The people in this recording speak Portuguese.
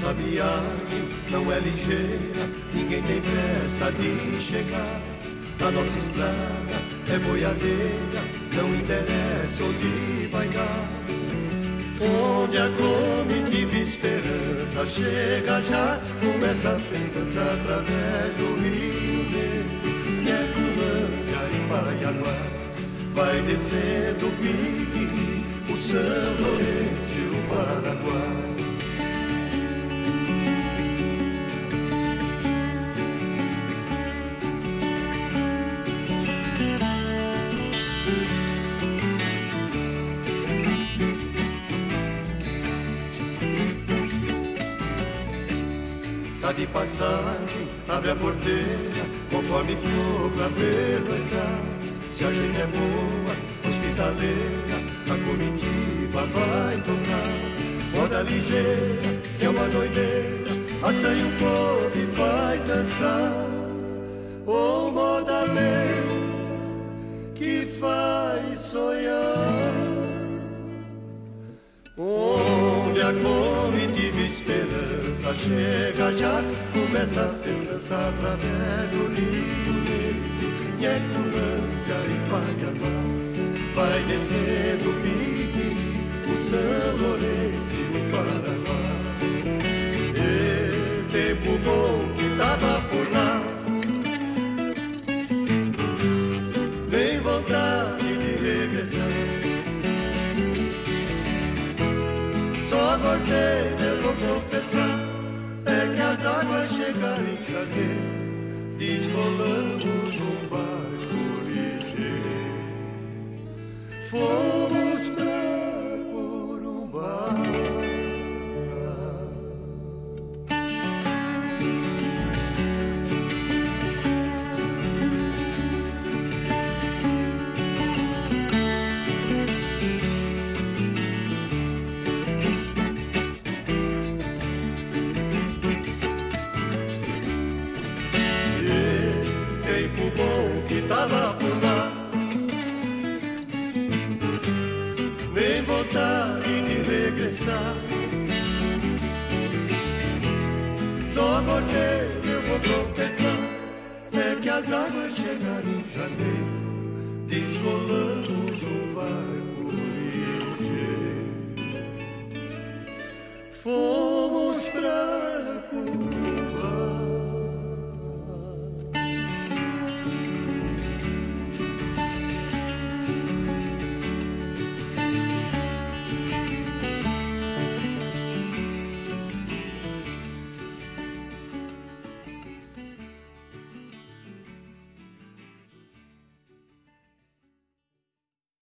Nossa viagem não é ligeira, ninguém tem pressa de chegar. A nossa estrada é boiadeira, não interessa onde vai dar. Onde a comitiva esperança chega já, começa a festança através do Rio Negro, Nheculândia e Paiaguás. Vai descendo o Piquiri, o São Lourenço e o Paraguai. Tá de passagem, abre a porteira, conforme for pra ver-lo entrar. Se a gente é boa, hospitaleira, a comitiva vai tocar. Moda ligeira, que é uma doideira, assanha o povo e faz dançar. Ou moda lenta, que faz sonhar. Onde a comitiva esperança chega já, começa a festança através do Rio Negro, Nheculândia e Paiaguás. Vai descendo o Piquiri, o São Lourenço e o Paraguai. E tempo bom que tava por lá, nem vontade de regressar. Só voltei, eu vou confessar, é que as águas chegaram em janeiro, descolamos um barco ligeiro, fomos pra Corumbá. Tempo bom que tava por lá, nem vontade de regressar. Só voltei, eu vou confessar, é que as águas chegaram em janeiro, descolamos um barco ligeiro.